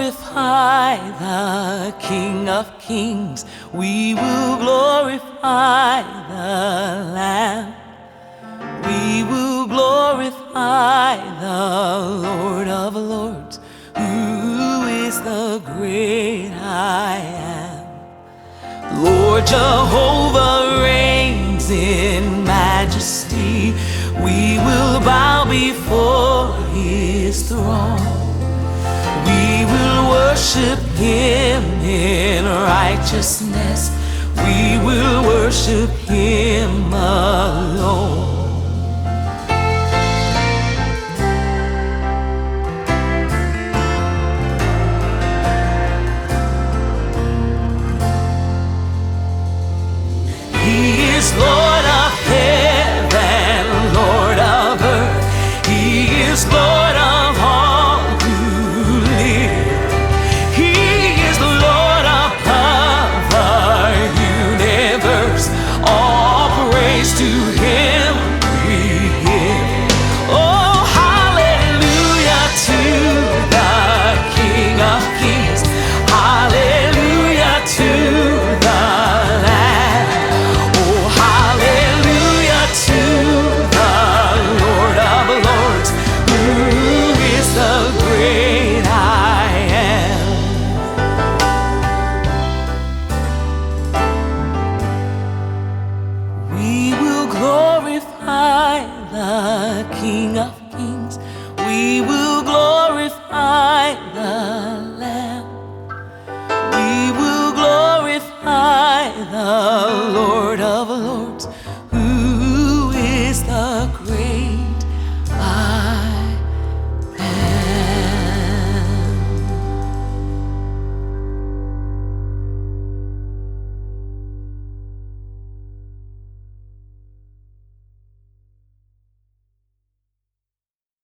glorify the King of Kings. We will glorify the Lamb. We will glorify the Lord of Lords, who is the great I am. Lord Jehovah reigns in majesty. We will bow before His throne. We will worship Him in righteousness. We will worship Him alone. He is Lord of heaven, Lord of earth. He is Lord of all who live. He is the Lord of the universe. All praise to Him.